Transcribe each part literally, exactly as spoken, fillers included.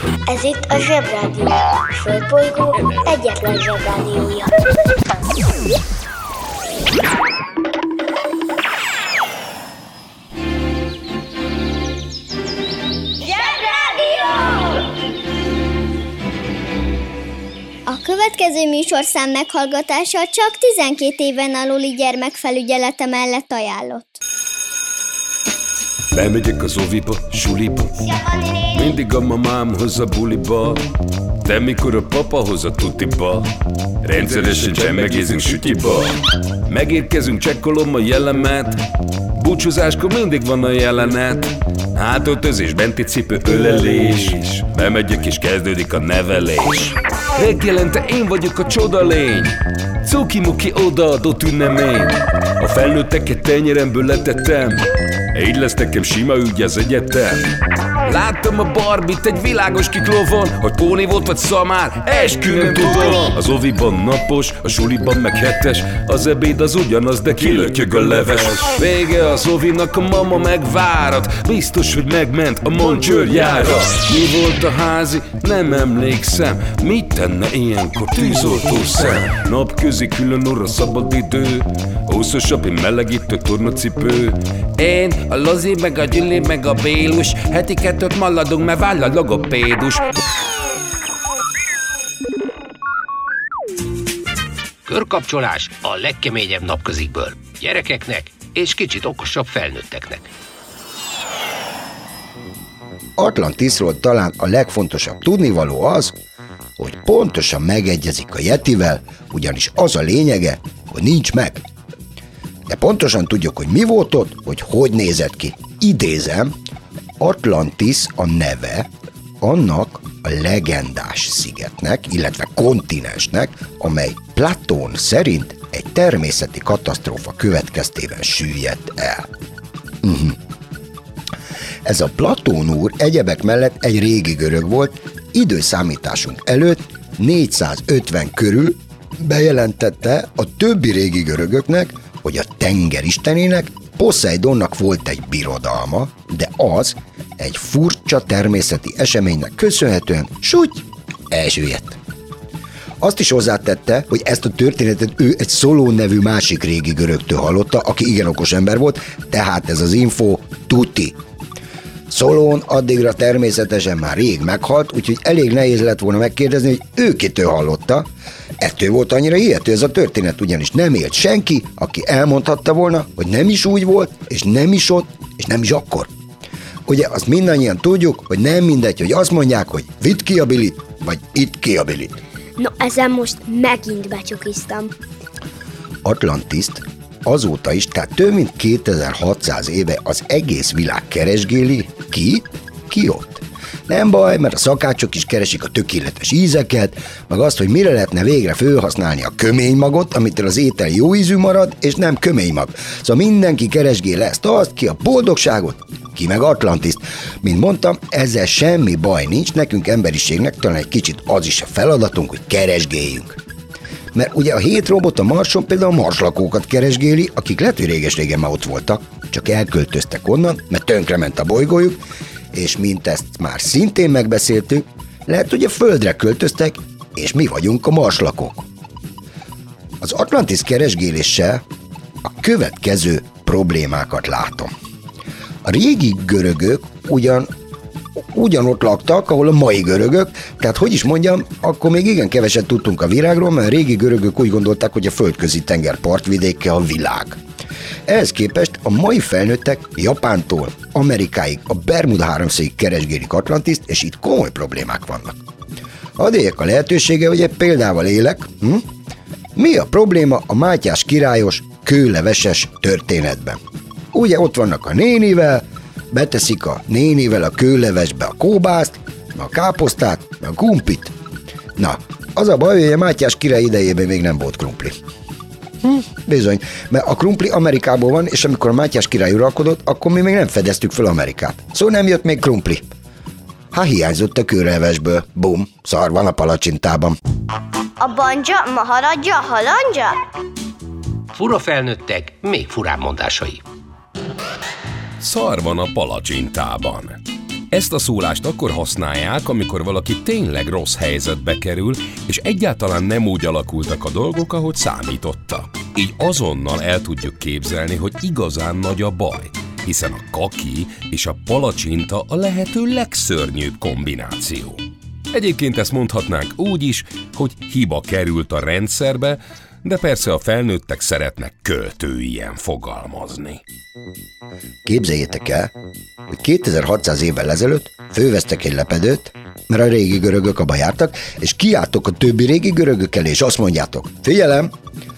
Ez itt a Zsebrádió, a Földbolygó egyetlen Zsebrádiója. Zsebrádió! A következő műsorszám meghallgatása csak tizenkét éven aluli gyermekfelügyelete mellett ajánlott. Bemegyek az oviba, suliba, mindig a mamám hoz a buliba, de mikor a papa hoz a tutiba, rendszeresen csemmegézünk sütyiba. Megérkezünk, csekkolom a jellemet, búcsúzáskor mindig van a jelenet. Hátöltözés, benti cipő, ölelés, bemegyek és kezdődik a nevelés. Reggelente én vagyok a csodalény, cuki-muki odaadott ünnemény. A felnőtteket tenyeremből letettem, így lesz nekem sima ügy az egyetem. Láttam a Barbit egy világos kiklovon, hogy póni volt vagy szamár, eskü nem tudom. Az oviban napos, a suliban meg hetes, az ebéd az ugyanaz, de kilötyög a leves. Vége az ovinak, a mama megvárat, biztos, hogy megment a Moncsőrjára. Mi volt a házi? Nem emlékszem. Mit tenne ilyenkor tűzoltó szem? Napközi külön orra szabad idő, húszosabb, én melegítő tornacipő. Én, a Lozi, meg a Gyüli, meg a Bélus, heti kettőt maladunk, mert váll a logopédus. Körkapcsolás a legkeményebb napközikből. Gyerekeknek és kicsit okosabb felnőtteknek. Atlantisról talán a legfontosabb tudnivaló az, hogy pontosan megegyezik a Yetivel, ugyanis az a lényege, hogy nincs meg. De pontosan tudjuk, hogy mi volt ott, hogy hogy nézett ki. Idézem, Atlantis a neve annak a legendás szigetnek, illetve kontinensnek, amely Platón szerint egy természeti katasztrófa következtében süllyedt el. Uh-huh. Ez a Platón úr egyebek mellett egy régi görög volt, időszámításunk előtt négyszázötven körül bejelentette a többi régi görögöknek, hogy a tenger istenének, Poszeidonnak volt egy birodalma, de az egy furcsa természeti eseménynek köszönhetően súgy elsüllyedt. Azt is hozzátette, hogy ezt a történetet ő egy Szolón nevű másik régi görögtől hallotta, aki igen okos ember volt, tehát ez az info tuti. Szolón addigra természetesen már rég meghalt, úgyhogy elég nehéz lett volna megkérdezni, hogy ő kitől hallotta. Ettől volt annyira hihető ez a történet, ugyanis nem élt senki, aki elmondhatta volna, hogy nem is úgy volt, és nem is ott, és nem is akkor. Ugye azt mindannyian tudjuk, hogy nem mindegy, hogy azt mondják, hogy vidd ki a bilit, vagy itt ki a bilit. No, ezen most megint becsukiztam. Atlantiszt azóta is, tehát több mint kétezer-hatszáz éve az egész világ keresgéli, ki, ki ott. Nem baj, mert a szakácsok is keresik a tökéletes ízeket, meg azt, hogy mire lehetne végre felhasználni a köménymagot, amitől az étel jó ízű marad, és nem köménymag. Szóval mindenki keresgél ezt, azt, ki a boldogságot, ki meg Atlantiszt. Mint mondtam, ezzel semmi baj nincs, nekünk emberiségnek talán egy kicsit az is a feladatunk, hogy keresgéljünk. Mert ugye a hét robot a Marson például a marslakókat keresgéli, akik lehet, hogy réges-régen már ott voltak, csak elköltöztek onnan, mert tönkrement a bolygójuk, és mint ezt már szintén megbeszéltük, lehet, hogy a Földre költöztek, és mi vagyunk a marslakók. Az Atlantis keresgéléssel a következő problémákat látom. A régi görögök ugyan ugyanott laktak, ahol a mai görögök, tehát hogy is mondjam, akkor még igen keveset tudtunk a világról, mert a régi görögök úgy gondolták, hogy a földközi tenger partvidéke a világ. Ehhez képest a mai felnőttek Japántól Amerikáig, a Bermuda-háromszögig keresgélik Atlantiszt, és itt komoly problémák vannak. Hadd éljek a lehetősége, hogy egy példával élek. Hm? Mi a probléma a Mátyás királyos kőleveses történetben? Ugye ott vannak a nénivel, beteszik a nénivel a kőlevesbe a kóbászt, a káposztát, a krumplit. Na, az a baj, hogy a Mátyás király idejében még nem volt krumpli. Hm, bizony, mert a krumpli Amerikából van, és amikor a Mátyás király uralkodott, akkor mi még nem fedeztük fel Amerikát. Szóval nem jött még krumpli. Ha hiányzott a kőlevesből. Bum, szar van a palacsintában. A banja, maharadja, halandja? Fura felnőttek, még furább mondásai. Szar van a palacsintában. Ezt a szólást akkor használják, amikor valaki tényleg rossz helyzetbe kerül, és egyáltalán nem úgy alakultak a dolgok, ahogy számította. Így azonnal el tudjuk képzelni, hogy igazán nagy a baj, hiszen a kaki és a palacsinta a lehető legszörnyűbb kombináció. Egyébként ezt mondhatnánk úgy is, hogy hiba került a rendszerbe, de persze a felnőttek szeretnek költőien fogalmazni. Képzeljétek el, hogy kétezer-hatszáz évvel ezelőtt fölvesztek egy lepedőt, mert a régi görögök abba jártak, és kiálltok a többi régi görögök elé, és azt mondjátok, figyelem,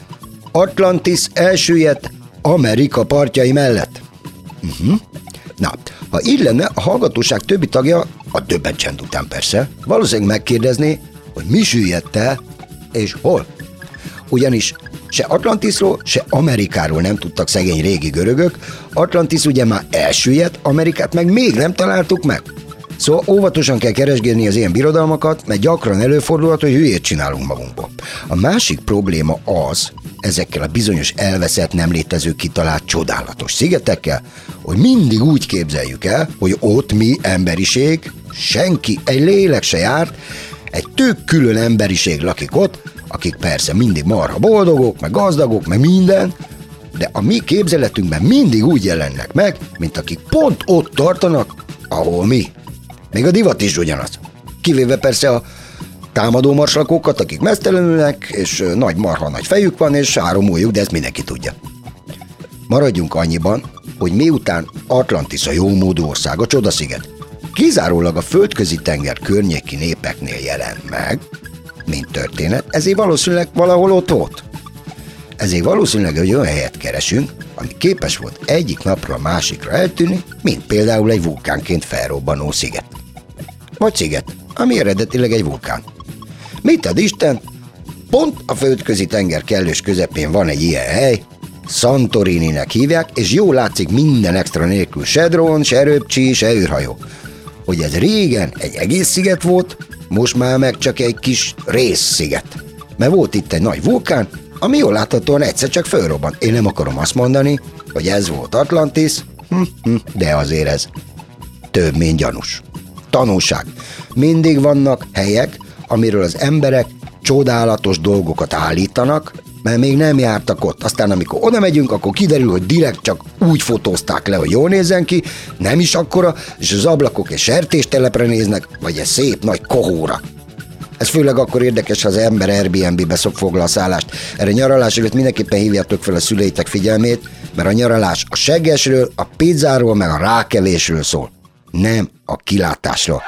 Atlantis elsüllyedt Amerika partjai mellett. Uh-huh. Na, ha így lenne, a hallgatóság többi tagja, a többet csend után persze, valószínűleg megkérdezné, hogy mi süllyedt el, és hol. Ugyanis se Atlantisról, se Amerikáról nem tudtak szegény régi görögök, Atlantis ugye már elsüllyedt, Amerikát meg még nem találtuk meg. Szóval óvatosan kell keresgélni az ilyen birodalmakat, mert gyakran előfordulhat, hogy hülyét csinálunk magunkból. A másik probléma az, ezekkel a bizonyos elveszett, nem létező, kitalált, csodálatos szigetekkel, hogy mindig úgy képzeljük el, hogy ott mi, emberiség, senki, egy lélek se járt, egy tök külön emberiség lakik ott, akik persze mindig marha boldogok, meg gazdagok, meg minden, de a mi képzeletünkben mindig úgy jelennek meg, mint akik pont ott tartanak, ahol mi. Még a divat is ugyanaz. Kivéve persze a támadó marslakókat, akik meztelenülnek, és nagy marha nagy fejük van, és három ujjuk, de ezt mindenki tudja. Maradjunk annyiban, hogy miután Atlantis a jómódú ország, a csodasziget, kizárólag a földközi tenger környéki népeknél jelent meg, mint történet, ezért valószínűleg valahol ott volt. Ezért valószínűleg egy olyan helyet keresünk, ami képes volt egyik napra a másikra eltűnni, mint például egy vulkánként felrobbanó sziget. Vagy sziget, ami eredetileg egy vulkán. Mit ad Isten? Pont a földközi tenger kellős közepén van egy ilyen hely, Santorininek hívják, és jól látszik minden extra nélkül, se drón, se röpcsi, se űrhajó. Hogy ez régen egy egész sziget volt, most már meg csak egy kis részsziget. Mert volt itt egy nagy vulkán, ami jól láthatóan egyszer csak fölrobbant. Én nem akarom azt mondani, hogy ez volt Atlantis, de azért ez több, mint gyanús. Tanulság. Mindig vannak helyek, amiről az emberek csodálatos dolgokat állítanak, mert még nem jártak ott. Aztán amikor oda megyünk, akkor kiderül, hogy direkt csak úgy fotózták le, hogy jól nézzen ki, nem is akkora, és az ablakok egy sertéstelepre néznek, vagy egy szép nagy kohóra. Ez főleg akkor érdekes, ha az ember Airbnb-be szok foglal szállást. Erre nyaralás előtt mindenképpen hívjátok fel a szüleitek figyelmét, mert a nyaralás a seggesről, a pizzáról, meg a rákevésről szól. Nem a kilátásról.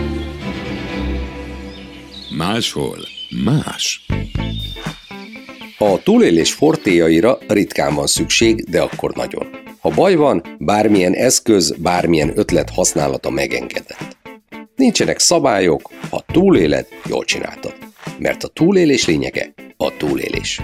Máshol más. A túlélés fortéjaira ritkán van szükség, de akkor nagyon. Ha baj van, bármilyen eszköz, bármilyen ötlet használata megengedett. Nincsenek szabályok, ha túléled, jól csináltad. Mert a túlélés lényege a túlélés.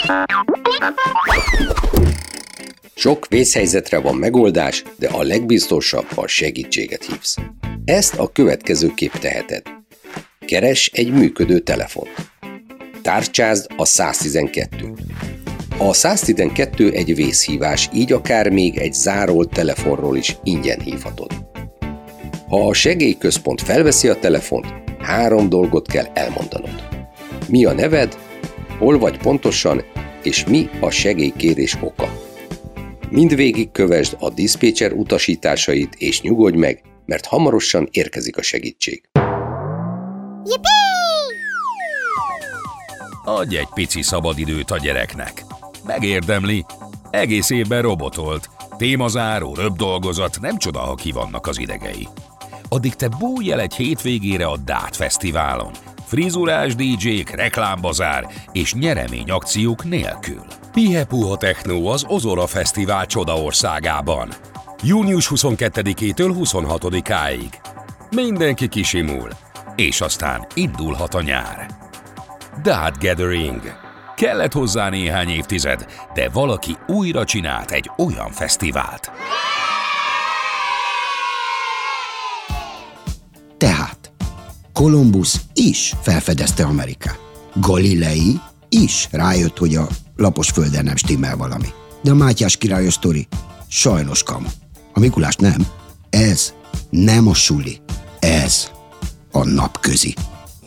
Sok vészhelyzetre van megoldás, de a legbiztosabb, ha segítséget hívsz. Ezt a következőképp teheted. Keresd egy működő telefont. Tárcsázd a száztizenkettőt. A száztizenkettő egy vészhívás, így akár még egy zárolt telefonról is ingyen hívhatod. Ha a segélyközpont felveszi a telefont, három dolgot kell elmondanod. Mi a neved, hol vagy pontosan, és mi a segélykérés oka. Mindvégig kövesd a diszpécser utasításait, és nyugodj meg, mert hamarosan érkezik a segítség. Adj egy pici szabadidőt a gyereknek. Megérdemli. Egész évben robotolt. Témazáró, röpdolgozat, nem csoda, ha ki vannak az idegei. Addig te bújj el egy hétvégére a dát Fesztiválon. Frizurás dé dzsék, reklámbazár és nyereményakciók nélkül. Pihe-puha technó az Ozora Fesztivál csodaországában. június huszonkettedikétől huszonhatodikáig. Mindenki kisimul, és aztán indulhat a nyár. Dát Gathering. Kellett hozzá néhány évtized, de valaki újra csinált egy olyan fesztivált. Tehát Kolumbusz is felfedezte Amerikát. Galilei is rájött, hogy a lapos földön nem stimmel valami. De a Mátyás királyos sztori sajnos kamu. A Mikulás nem. Ez nem a suli. Ez a napközi.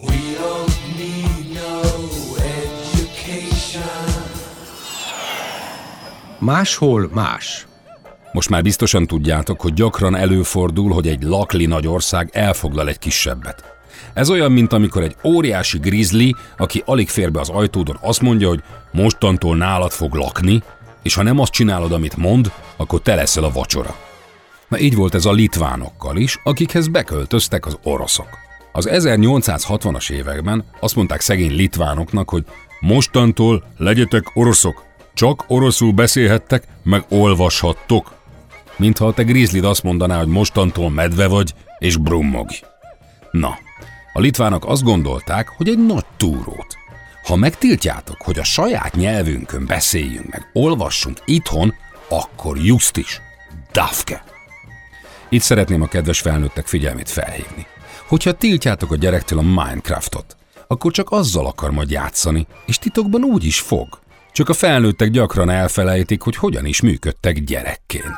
Máshol más. Most már biztosan tudjátok, hogy gyakran előfordul, hogy egy lakli nagy ország elfoglal egy kisebbet. Ez olyan, mint amikor egy óriási grizzly, aki alig fér be az ajtódon, azt mondja, hogy mostantól nálad fog lakni, és ha nem azt csinálod, amit mond, akkor te leszel a vacsora. Na így volt ez a litvánokkal is, akikhez beköltöztek az oroszok. Az ezernyolcszázhatvanas években azt mondták szegény litvánoknak, hogy mostantól legyetek oroszok, csak oroszul beszélhettek, meg olvashattok. Mintha a te grizzlid azt mondaná, hogy mostantól medve vagy, és brummogj. Na, a litvánok azt gondolták, hogy egy nagy túrót. Ha megtiltjátok, hogy a saját nyelvünkön beszéljünk meg, olvassunk itthon, akkor just is, dafke. Itt szeretném a kedves felnőttek figyelmét felhívni. Hogyha tiltjátok a gyerektől a Minecraftot, akkor csak azzal akar majd játszani, és titokban úgy is fog. Csak a felnőttek gyakran elfelejtik, hogy hogyan is működtek gyerekként.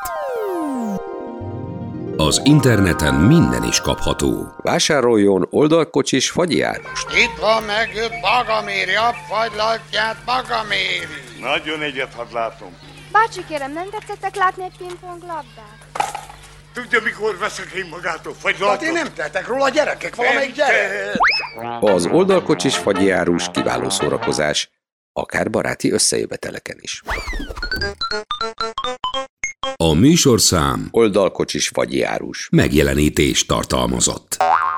Az interneten minden is kapható. Vásároljon oldalkocsis fagyjárust. Itt van megőtt Bagaméri, abfagylatját Bagaméri. Nagyon egyet látom. Bácsi, kérem, nem tetszettek látni egy pingponglabdát? Tudja, mikor veszek én magától fagylatot? Hát én nem tettek róla, gyerekek, valamelyik gyerek. Az oldalkocsis fagyjárus kiváló szórakozás, akár baráti összejöveteleken is. A műsorszám Oldalkocsis fagyjárus megjelenítést tartalmazott.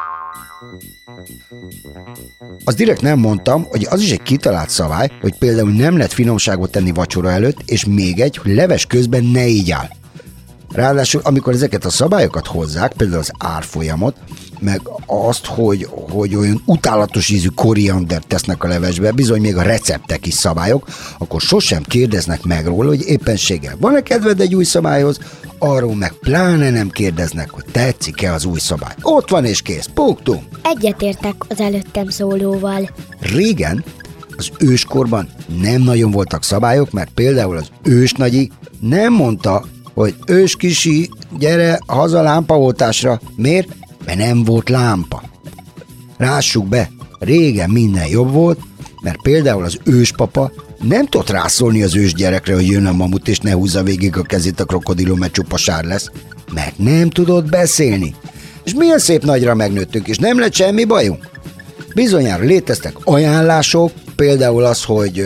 Az direkt nem mondtam, hogy az is egy kitalált szabály, hogy például nem lehet finomságot tenni vacsora előtt, és még egy, hogy leves közben ne így áll. Ráadásul, amikor ezeket a szabályokat hozzák, például az árfolyamot, meg azt, hogy, hogy olyan utálatos ízű koriandert tesznek a levesbe, bizony még a receptek is szabályok, akkor sosem kérdeznek meg róla, hogy éppenséggel van-e kedved egy új szabályhoz, arról meg pláne nem kérdeznek, hogy tetszik-e az új szabály. Ott van és kész, punktum. Egyetértek az előttem szólóval. Régen, az őskorban nem nagyon voltak szabályok, mert például az ősnagyi nem mondta, hogy ős kisi, gyere haza lámpaoltásra. Miért? Mert nem volt lámpa. Rássuk be, régen minden jobb volt, mert például az őspapa nem tudott rászólni az ős gyerekre, hogy jön a mamut, és ne húzza végig a kezét a krokodilom, mert csupa sár lesz, mert nem tudott beszélni. És milyen szép nagyra megnőttünk, és nem lett semmi bajunk. Bizonyára léteztek ajánlások, például az, hogy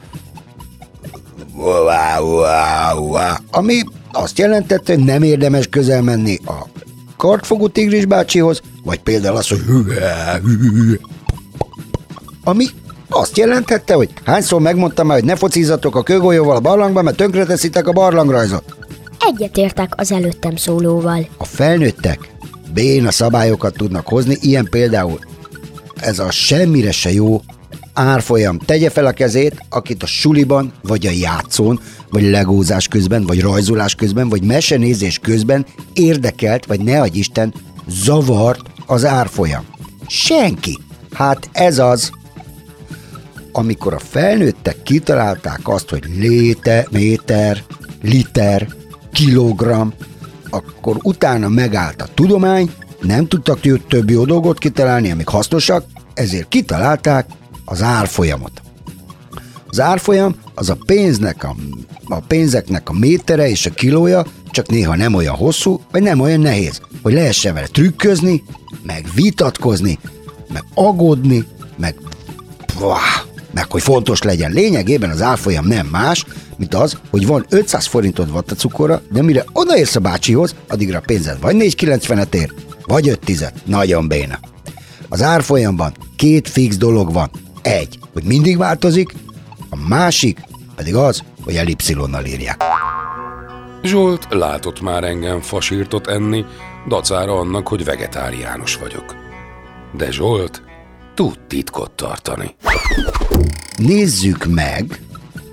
ami azt jelentette, hogy nem érdemes közel menni a kartfogú tigris bácsihoz, vagy például az, hogy ami Azt jelentette, hogy hányszor megmondtam már, hogy ne focizzatok a kőgolyóval a barlangba, mert tönkreteszitek a barlangrajzot. Egyetértek az előttem szólóval. A felnőttek béna szabályokat tudnak hozni, ilyen például ez a semmire se jó árfolyam. Tegye fel a kezét, akit a suliban, vagy a játszón, vagy legózás közben, vagy rajzolás közben, vagy mesenézés közben érdekelt, vagy ne adj Isten, zavart az árfolyam. Senki. Hát ez az. Amikor a felnőttek kitalálták azt, hogy léte, méter, liter, kilogramm, akkor utána megállt a tudomány, nem tudtak több jó dolgot kitalálni, amik hasznosak, ezért kitalálták az árfolyamot. Az árfolyam az a pénznek a, a pénzeknek a métere és a kilója, csak néha nem olyan hosszú, vagy nem olyan nehéz, hogy lehessen vele trükközni, meg vitatkozni, meg aggódni, meg, meg hogy fontos legyen. Lényegében az árfolyam nem más, mint az, hogy van ötszáz forintod vattacukorra, de mire odaérsz a bácsihoz, addigra a pénzed vagy négy kilencvenet ér, vagy öt tized. Nagyon béna. Az árfolyamban két fix dolog van. Egy, hogy mindig változik, a másik pedig az, hogy elipszilonnal írják. Zsolt látott már engem fasírtot enni, dacára annak, hogy vegetáriánus vagyok. De Zsolt tud titkot tartani. Nézzük meg,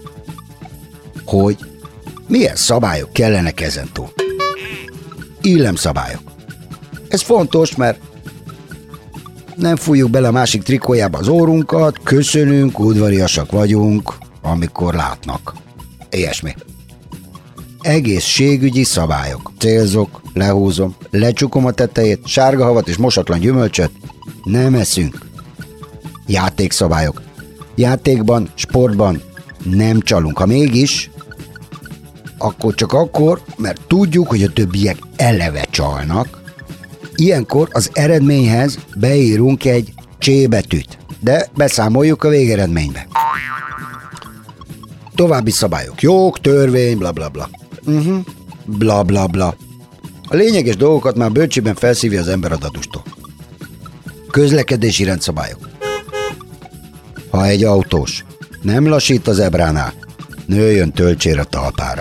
hogy milyen szabályok kellenek ezentúl. Illemszabályok. Ez fontos, mert nem fújjuk bele a másik trikójába az órunkat, köszönünk, udvariasak vagyunk, amikor látnak. Ilyesmi. Egészségügyi szabályok. Célzok, lehúzom, lecsukom a tetejét, sárga havat és mosatlan gyümölcsöt nem eszünk. Játékszabályok. Játékban, sportban nem csalunk. Ha mégis, akkor csak akkor, mert tudjuk, hogy a többiek eleve csalnak. Ilyenkor az eredményhez beírunk egy C betűt, de beszámoljuk a végeredménybe. További szabályok. Jog, törvény, bla bla bla. Uh-huh. Bla bla bla. A lényeges dolgokat már bölcsében felszívja az ember a dadustól. Közlekedési rendszabályok. Ha egy autós nem lassít a zebránál, nőjön töltsér a talpára.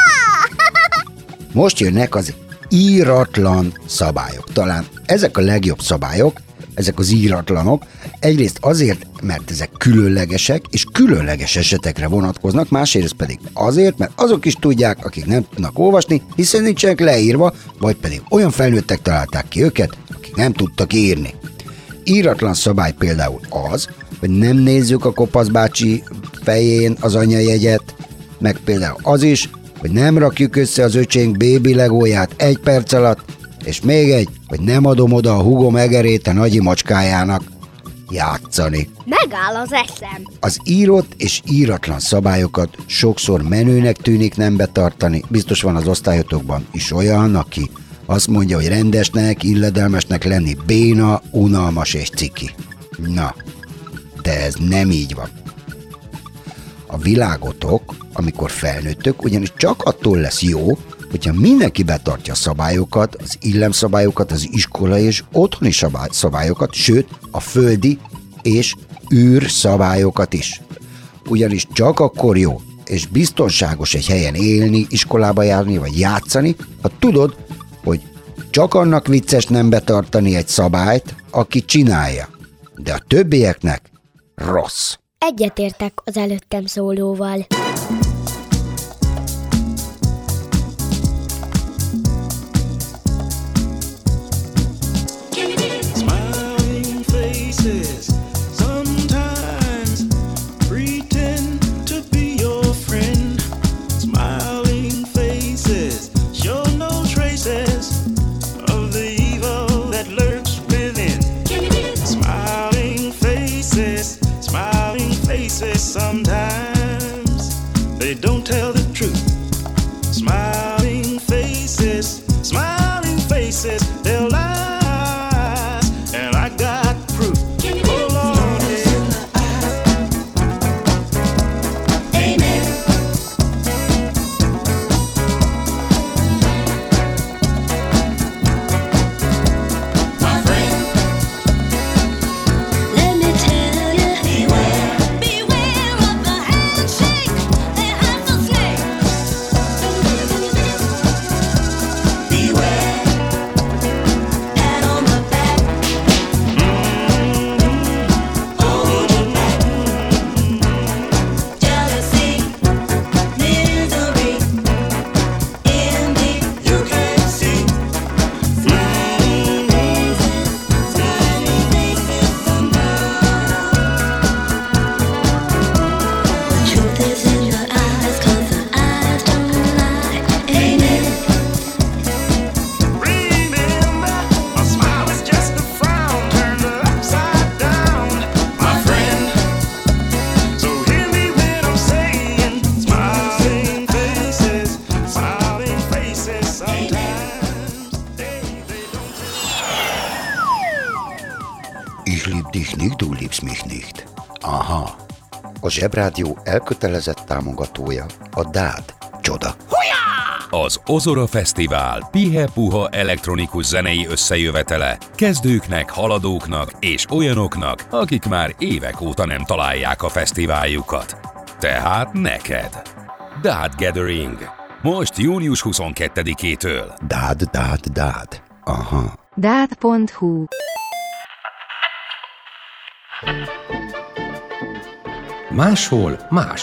Most jönnek az íratlan szabályok. Talán ezek a legjobb szabályok, ezek az íratlanok, egyrészt azért, mert ezek különlegesek, és különleges esetekre vonatkoznak, másrészt pedig azért, mert azok is tudják, akik nem tudnak olvasni, hiszen nincsenek leírva, vagy pedig olyan felnőttek találták ki őket, akik nem tudtak írni. Íratlan szabály például az, hogy nem nézzük a kopasz bácsi fején az anyajegyet, meg például az is, hogy nem rakjuk össze az öcsénk bébi legóját egy perc alatt, és még egy, hogy nem adom oda a húgom egerét a nagyi macskájának játszani. Megáll az eszem. Az írott és íratlan szabályokat sokszor menőnek tűnik nem betartani. Biztos van az osztályotokban is olyan, aki azt mondja, hogy rendesnek, illedelmesnek lenni béna, unalmas és ciki. Na, de ez nem így van. A világotok, amikor felnőttök, ugyanis csak attól lesz jó, hogyha mindenki betartja a szabályokat, az illemszabályokat, az iskolai és otthoni szabályokat, sőt, a földi és űr szabályokat is. Ugyanis csak akkor jó és biztonságos egy helyen élni, iskolába járni vagy játszani, ha tudod, hogy csak annak vicces nem betartani egy szabályt, aki csinálja, de a többieknek rossz. Egyetértek az előttem szólóval. Sometimes they don't tell the truth. Smiling faces, smiling faces, they'll lies, and I got proof. Oh Lord, amen. My friend, let me tell you, beware. nicht, du liebst mich nicht. Aha. A Zsebrádió elkötelezett támogatója a dád. Csoda. Az Ozora Fesztivál pihe-puha elektronikus zenei összejövetele kezdőknek, haladóknak és olyanoknak, akik már évek óta nem találják a fesztiváljukat. Tehát neked. Dád Gathering. Most június huszonkettedikétől. Dád, dád, dád. Aha. dád pont hu Máshol más.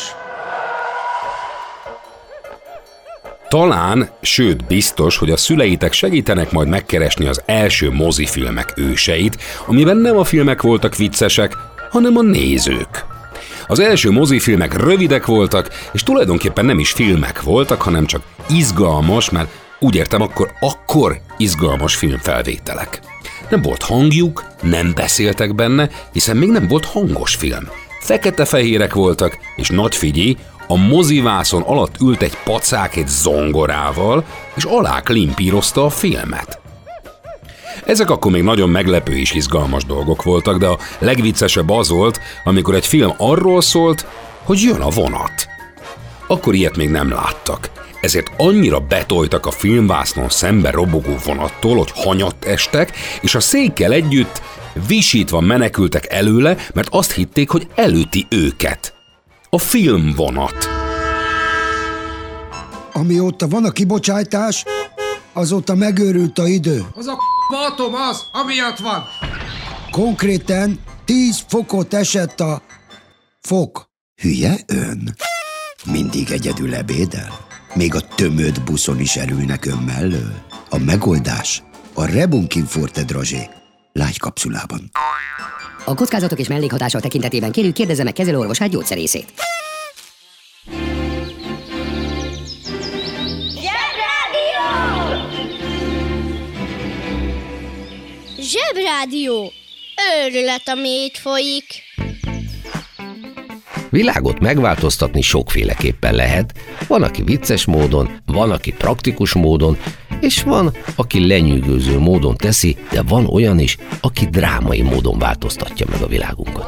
Talán, sőt biztos, hogy a szüleitek segítenek majd megkeresni az első mozifilmek őseit, amiben nem a filmek voltak viccesek, hanem a nézők. Az első mozifilmek rövidek voltak, és tulajdonképpen nem is filmek voltak, hanem csak izgalmas, mert úgy értem, akkor, akkor izgalmas filmfelvételek. Nem volt hangjuk, nem beszéltek benne, hiszen még nem volt hangos film. Fekete-fehérek voltak, és nagy figyelj, a mozivászon alatt ült egy pacák egy zongorával, és alá klimpírozta a filmet. Ezek akkor még nagyon meglepő és izgalmas dolgok voltak, de a legviccesebb az volt, amikor egy film arról szólt, hogy jön a vonat. Akkor ilyet még nem láttak, ezért annyira betoltak a filmvásznon szembe robogó vonattól, hogy hanyatt estek, és a székkel együtt visítva menekültek előle, mert azt hitték, hogy elüti őket. A filmvonat. Amióta van a kibocsátás, azóta megőrült a idő. Az a k***a atom az, amiatt van. Konkrétan tíz fokot esett a fok. Hülye ön? Mindig egyedül ebédel? Még a tömött buszon is elülnek ön mellől? A megoldás a Rebunkinforte Drozsé lágy kapszulában. A kockázatok és mellékhatások tekintetében kérjük, kérdezze meg kezelőorvosát, gyógyszerészét. Zsebrádió! Zsebrádió! Őrület, ami így folyik. Világot megváltoztatni sokféleképpen lehet. Van, aki vicces módon, van, aki praktikus módon, és van, aki lenyűgöző módon teszi, de van olyan is, aki drámai módon változtatja meg a világunkat.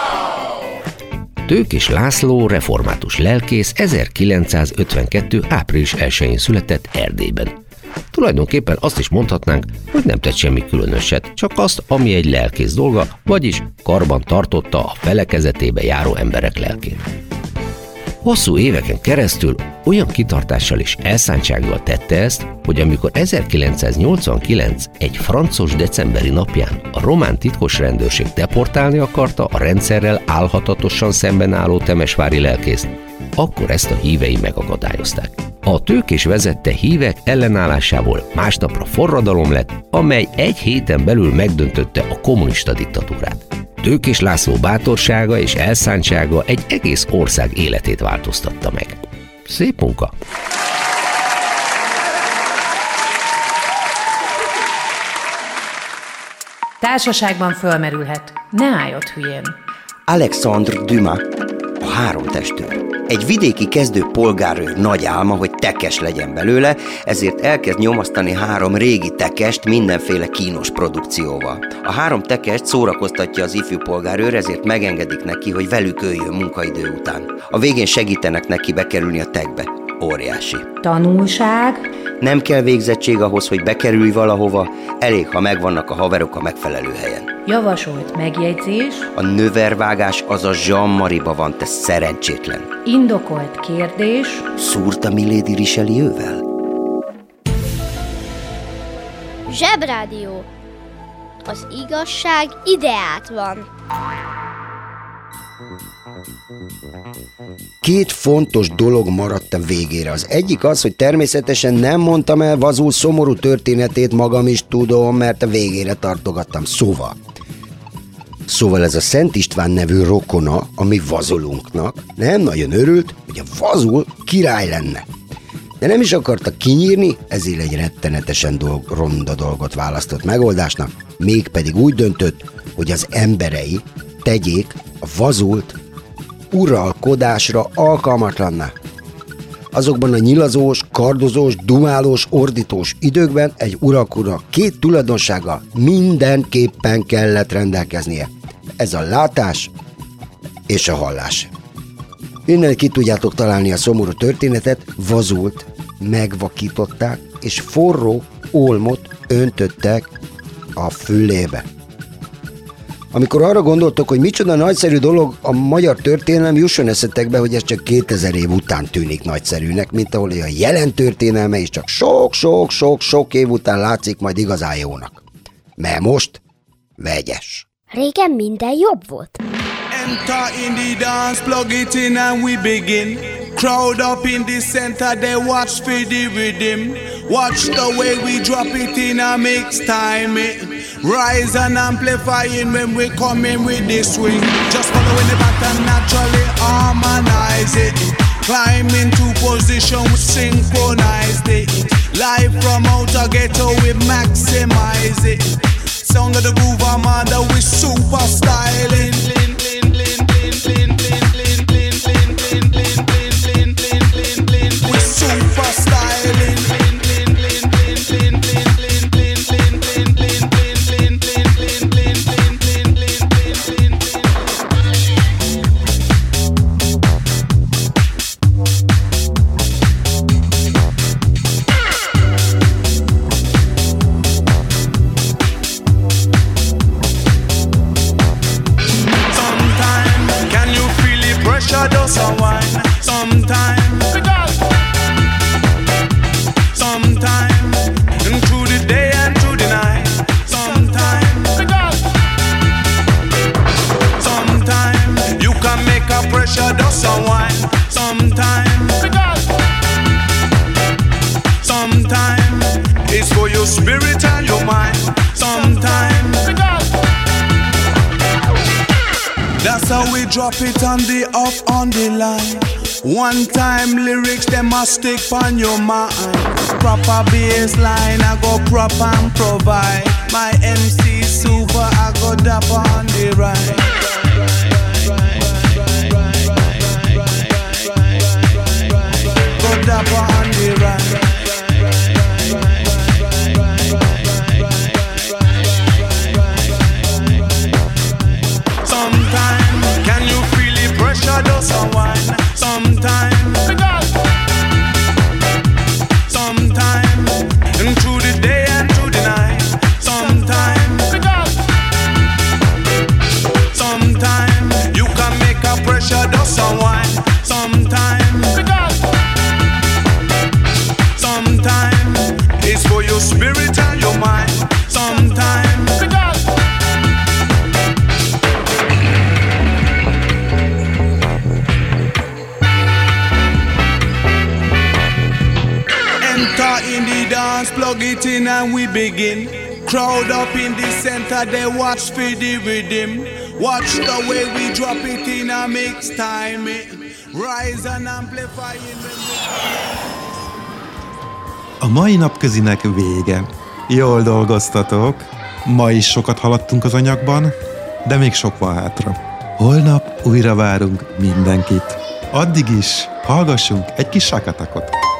Tőkés László református lelkész ezerkilencszázötvenkettő április elsején született Erdélyben. Tulajdonképpen azt is mondhatnánk, hogy nem tett semmi különöset, csak azt, ami egy lelkész dolga, vagyis karban tartotta a felekezetébe járó emberek lelkét. Hosszú éveken keresztül olyan kitartással és elszántsággal tette ezt, hogy amikor ezerkilencszáznyolcvankilenc egy francos decemberi napján a román titkos rendőrség deportálni akarta a rendszerrel álhatatosan szemben álló temesvári lelkészt, akkor ezt a hívei megakadályozták. A Tőkés vezette hívek ellenállásából másnapra forradalom lett, amely egy héten belül megdöntötte a kommunista diktatúrát. Tőkés László bátorsága és elszántsága egy egész ország életét változtatta meg. Szép munka! Társaságban fölmerülhet. Ne állj ott hülyén. Alexandre Dumas, a három testőr. Egy vidéki kezdő polgárőr nagy álma, hogy tekes legyen belőle, ezért elkezd nyomasztani három régi tekest mindenféle kínos produkcióval. A három tekest szórakoztatja az ifjú polgárőr, ezért megengedik neki, hogy velük öljön munkaidő után. A végén segítenek neki bekerülni a tekbe. Óriási. Tanulság? Nem kell végzettség ahhoz, hogy bekerülj valahova, elég, ha megvannak a haverok a megfelelő helyen. Javasolt megjegyzés? A nővervágás az a Jean-Marie-ba van, te szerencsétlen. Indokolt kérdés? Szúrta Milady Richelieu-vel? Zsebrádió. Az igazság ideát van. Két fontos dolog maradt a végére. Az egyik az, hogy természetesen nem mondtam el Vazul szomorú történetét, magam is tudom, mert a végére tartogattam. Szóval. Szóval ez a Szent István nevű rokona, ami Vazulunknak nem nagyon örült, hogy a Vazul király lenne. De nem is akarta kinyírni, ezért egy rettenetesen dolg, ronda dolgot választott megoldásnak, mégpedig úgy döntött, hogy az emberei tegyék a Vazult uralkodásra alkalmatlanná. Azokban a nyilazós, kardozós, dumálós, ordítós időkben egy uralkodónak két tulajdonsága mindenképpen kellett rendelkeznie. ez a látás és a hallás. Innen ki tudjátok találni a szomorú történetet, vazult, megvakították, és forró olmot öntöttek a fülébe. Amikor arra gondoltok, hogy micsoda nagyszerű dolog a magyar történelem, jusson eszetekbe, hogy ez csak kétezer év után tűnik nagyszerűnek, mint ahol a jelen történelme is csak sok-sok-sok-sok év után látszik majd igazán jónak. Mert most vegyes. Régen minden jobb volt. Enter in the dance, plug it in and we begin. Crowd up in the center, they watch for the rhythm. Watch the way we drop it in a mix time. It rise and amplifying when we come in with the swing. Just following the pattern, naturally harmonize it. Climb into position, we synchronize it. Live from outer ghetto, we maximize it. Sound of the groove, I'm under, we super styling. We super styling. Just a wine. Sometime, sometime, and through the day and through the night. Sometime, sometime, you can make a pressure just a wine. Sometime, sometime, it's for your spirit and your mind. Sometime. That's how we drop it on the off on the line. One time lyrics, them must stick on your mind. Proper bass line, I go prop and provide. My M C super, I go dapper on the ride. Go dapper on the ride. Pressure does a wine. Sometime, sometime, and through the day and through the night. Sometime, sometime, you can make a pressure does a wine. Sometime, sometime, it's for your spirit and your mind. Sometime. In the dance, plug it in and we begin. Crowd up in the center, they watch for the rhythm. Watch the way we drop it in a mix time. Rise and amplify it. A mai napközinek vége. Jól dolgoztatok. Ma is sokat haladtunk az anyagban, de még sok van hátra. Holnap újra várunk mindenkit. Addig is hallgassunk egy kis sakatakot.